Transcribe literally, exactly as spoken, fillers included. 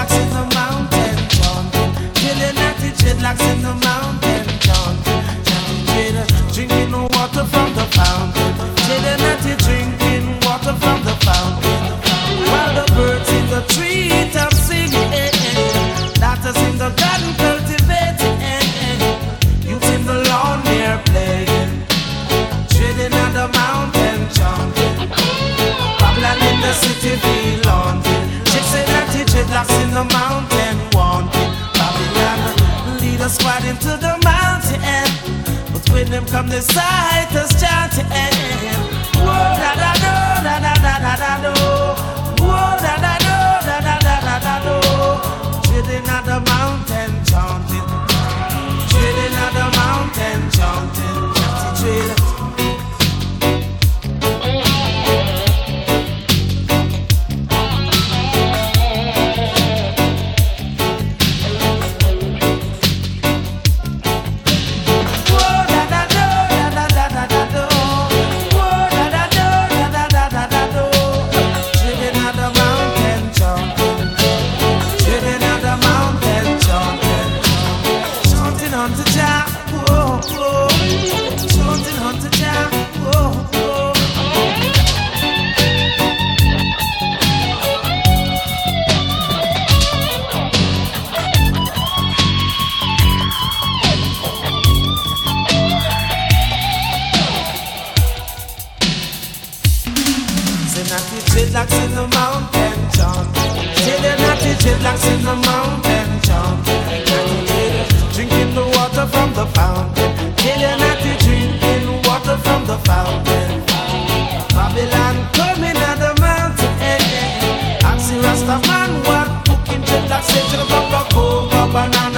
dreadlocks in the mountain chanting. Chilling at the dreadlocks in the mountain chanting. Chanting dread, drinking water from the fountain. Chilling at the drinking water from the fountain. While the birds in the treetop singing, daughters in the garden cultivating, youth in the lawn they're playing. Chilling at the mountain chanting. Babylon in the city feel haunted. Chicks in the dreadlocks in the mountain wanted. Babylon lead us right into the mountain, but when them come the sight us chanting. Whoa da da do, da da da da da do. Whoa da da do, da da da da da do. Chilling at the mountain chanting. Chilling at the mountain chanting. Chanting trail. Dreadlocks in the mountain chanting. Chilling at the dreadlocks in the mountain chanting. Drinking the water from the fountain. Chilling at the drinking water from the fountain. Babylon coming at the mountain. Axie Rasta man what cooking dreadlocks into the Coca-Cola banana.